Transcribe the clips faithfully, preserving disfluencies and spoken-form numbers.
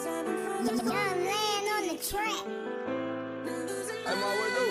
Young land on the track. I'm always do.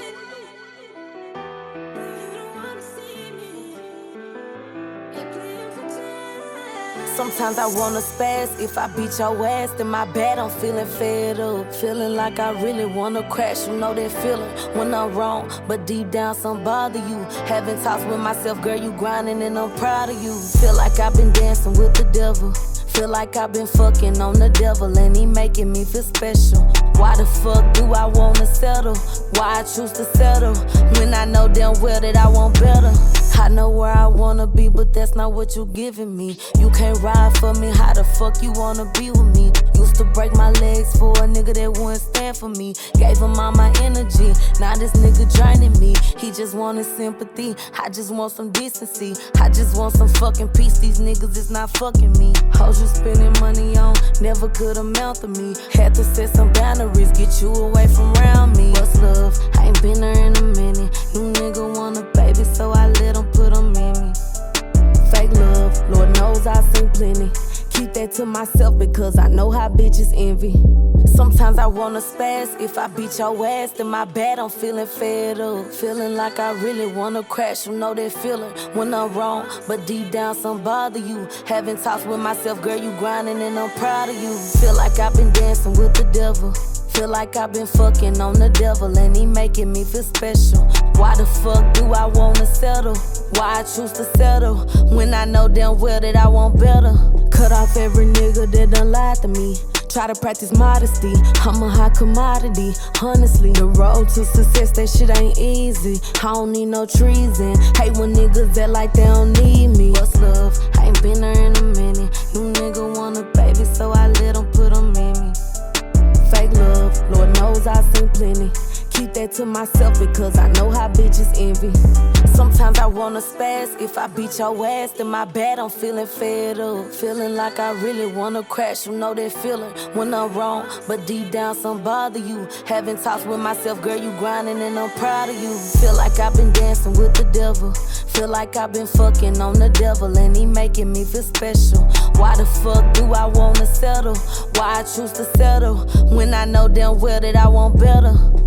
Sometimes I wanna spaz. If I beat your ass, then my bad, I'm feeling fed up. Feeling like I really wanna crash, you know that feeling when I'm wrong, but deep down some bother you. Having talks with myself, girl, you grinding and I'm proud of you. Feel like I've been dancing with the devil. Feel like I've been fucking on the devil and he making me feel special. Why the fuck do I wanna settle? Why I choose to settle when I know damn well that I want better? I know where I wanna be, but that's not what you giving me. You can't ride for me, how the fuck you wanna be with me? Used to break my legs for a nigga that wouldn't stand for me. Gave him all my energy, now this nigga draining me. He just wanted sympathy, I just want some decency. I just want some fucking peace, these niggas is not fucking me. Hoes you spending money on, never could amount to me. Had to set some boundaries, get you away from around me. What's love? I ain't been there in a minute. You nigga want a baby, so I let him put them in me. Fake love, Lord knows I've seen plenty. Keep that to myself because I know how bitches envy. Sometimes I wanna spaz. If I beat your ass, then my bad, I'm feeling fed up. Feeling like I really wanna crash, you know that feeling when I'm wrong, but deep down some bother you. Having talks with myself, girl, you grinding and I'm proud of you. Feel like I've been dancing with the devil. Feel like I've been fucking on the devil and he making me feel special. Why the fuck do I wanna settle? Why I choose to settle when I know damn well that I want better? Cut off every nigga that done lied to me. Try to practice modesty, I'm a high commodity. Honestly, the road to success, that shit ain't easy. I don't need no treason. Hate when niggas that like they don't need me. What's love? I ain't been there in a minute. You nigga want a baby, so I let him put them in me. Fake love, Lord knows I've seen plenty. Keep that to myself because I know how bitches envy. Sometimes I wanna spaz. If I beat your ass, then my bad, I'm feeling fed up. Feeling like I really wanna crash, you know that feeling when I'm wrong, but deep down some bother you. Having talks with myself, girl, you grinding and I'm proud of you. Feel like I've been dancing with the devil. Feel like I've been fucking on the devil and he making me feel special. Why the fuck do I wanna settle? Why I choose to settle when I know damn well that I want better?